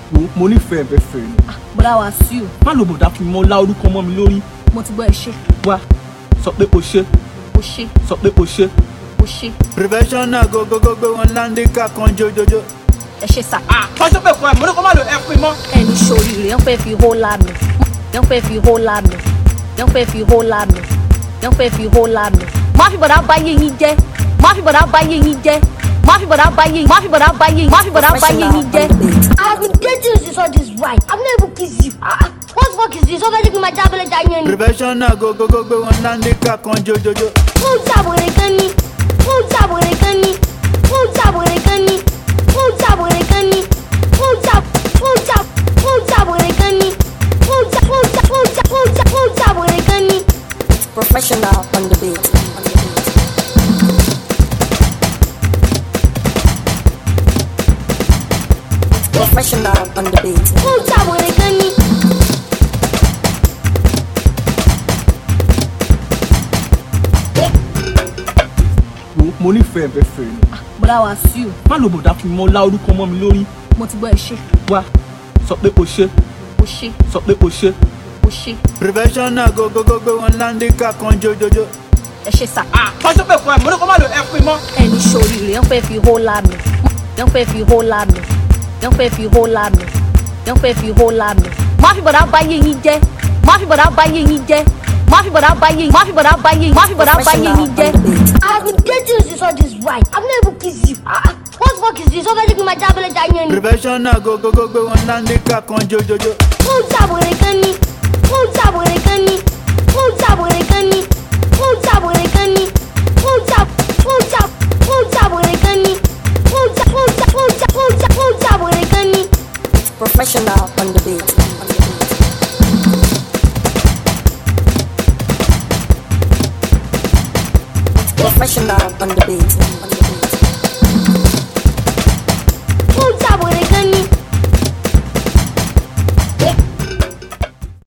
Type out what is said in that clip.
mo nífẹ̀ẹ́ bẹ́ẹ̀ fẹ́ ni. Bọ́dá Wàsíù. Má lo bọ̀dá fún mi mọ́ lá orúkọ mọ́ mi lórí. Mo ti gbọ́ ẹ ṣe. Wá sọ pé o ṣe. O ṣe. Sọ pé o ṣe. O ṣe. Professional go gbé wọn láńdíkà kan jojojo. Ẹ ṣe sà. Wọ́n ṣe pé fún ẹ mo ní kó má lo ẹ fún mi mọ́. Ẹni ṣoríire yẹn fẹ́ fi hó lá mi. Yẹn fẹ́ fi hó lá mi. Yẹn fẹ́ fi hó lá mi. Yẹn fẹ́ fi hó lá mi. Má fi bọ̀dá bá yé yín jẹ́. Má fi bọ̀dá bá yé yín jẹ́. Má fi bọ̀dá bá yé. Má fi bọ̀dá bá yé. Má fi bọ̀dá bá yé yín jẹ́. I've been dating you since all this while. I've never kissed you. What fuck is this? Over taking my tablet and you. Professional go gbé wọn láńdíkà kan jojojo. Who tablet can me? Who tablet can me? Who tablet can me? Who tablet can me? Who tablet can me? Who tablet can me? Professional on the beat. Professional on the beat. Who tablet can me? Mo nífẹ̀ẹ́ bẹ́ẹ̀ fẹ́ ni. Bọ́dá Wàsíù. Má lo bọ̀dá fún mi mọ́ lá orúkọ mọ́ mi lórí. Mo ti gbọ́ ẹ ṣe. Wá sọ pé o ṣe. O ṣe. Sọ pé o ṣe. O ṣe. Professional go gbé wọn láńdíkà kan jojojo. Ẹ ṣe sà. Wọ́n ṣe pé fún ẹ mo ní kó má lo ẹ fún mi mọ́. Ẹni ṣoríire yẹn fẹ́ fi hó lá mi. Yẹn fẹ́ fi hó lá mi. Yẹn fẹ́ fi hó lá mi. Yẹn fẹ́ fi hó lá mi. Má fi bọ̀dá bá yé yín jẹ́. Má fi bọ̀dá bá yé yín jẹ́. Má fi bọ̀dá bá yé. Má fi bọ̀dá bá yé. Má fi bọ̀dá bá yé yín jẹ́. I've been dating you since all this while. I've never kissed you. What fuck is this? Over taking my tablet and you. Professional go gbé wọn láńdíkà kan jojojo. Who tablet can me? Who tablet can me? Who tablet can me? Who tablet can me? Who tablet can me? Who tablet can me? Professional on the beat. Professional on the beat.